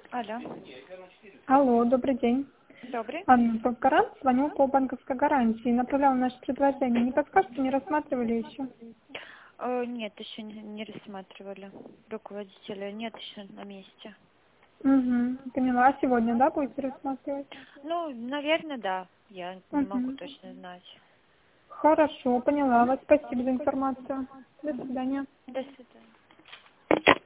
Алло. Алло, добрый день. Добрый. Анна Гарант, звоню по банковской гарантии. Направляла наше предложение. Не подскажете, не рассматривали еще? Нет, еще не рассматривали. Руководителя нет еще на месте. Угу, поняла. А сегодня, да, будете рассматривать? Ну, наверное, да. Я не могу Угу. точно знать. Хорошо, поняла вас. Спасибо за информацию. До свидания. До свидания.